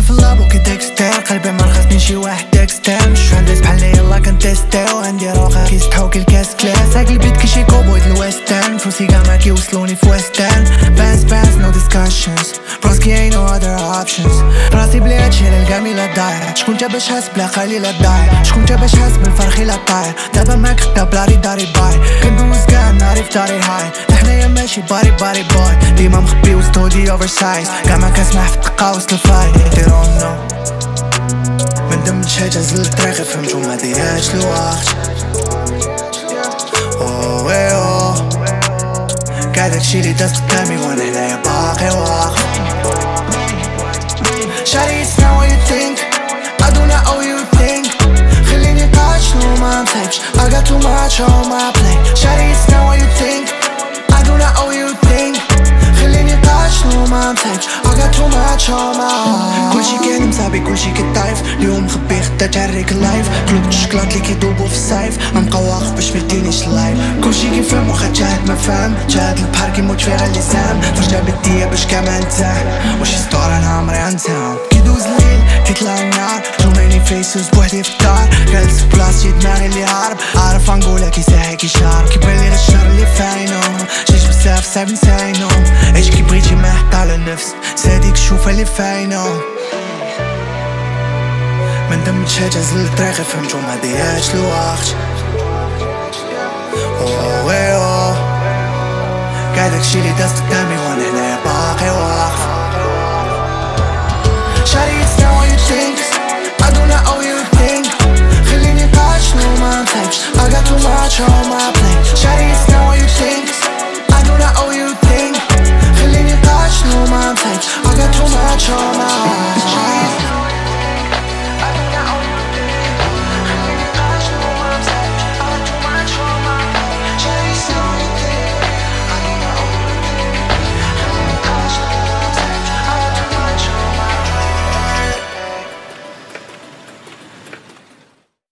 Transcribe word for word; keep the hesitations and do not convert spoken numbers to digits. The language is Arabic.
في اللابو كي ديكستير قلبي مرخصني شي واحد ديكستير مش فهمت بحالي يلا كنتيستيو عندي روغا كيستحو كي الكاس كلاس هاك البيت كيشي كوبويد الويسترن فلوسي كاع ما كيوصلوني في ويسترن باس باس نو ديسكاشنز بروسكي ain't no other options راسي بلي هادشي للقامي لا ضايع شكون تا باش حاس بلا خالي لا ضايع شكون تا باش حاس بالفرخي لا طاير دابا ماك خدا بلاري داري باي كندوز كاع ناري في داري هاي حنايا ماشي باري باري بوي ديما مخبي وستودي اوفر سايز كاع ما كنسمع في الدقة وسط الفاي they don't know من دمتش حاجة زلت راغي فهمتو ما ديهاش الوقت اوه اوه كاع داكشي لي داز قدامي وانا هنايا باقي واقف Shawty it's not what you think I do not owe you think خليني قاعد شنو ما نطيبش I got too much on my plate Shawty it's not what you think I do not owe you think خليني قاعد شنو ما نطيبش I got too much on my heart كلشي كان مصابي كلشي كيطايف اليوم مخبي خدا تعريك اللايف كلوب الشكلاط لي كيدوبو في الصيف غنبقى واقف باش ميدينيش اللايف كلشي كيفهم واخا جاهد ما فاهم جاهد البحر كيموت فيها غير لسان فرجة بدية باش كمان نتاح وشي ستور انا عمري غنساهم كيدوز الليل كيطلع النهار تو ماني فيسز بوحدي في الدار جالس بلاصتي دماغي اللي هارب عارف غنقولها كيساهي كيشارب كيبان لي غير الشر اللي فاينو جيت بزاف صعيب نساينو عيش كي بغيتي ما حط على النفس ساديك الشوفة اللي فاينو من دمتش حاجة زلت راغي فهمتو ما ديهاش الوقت اوه اوه كاع داكشي لي داز قدامي وانا هنايا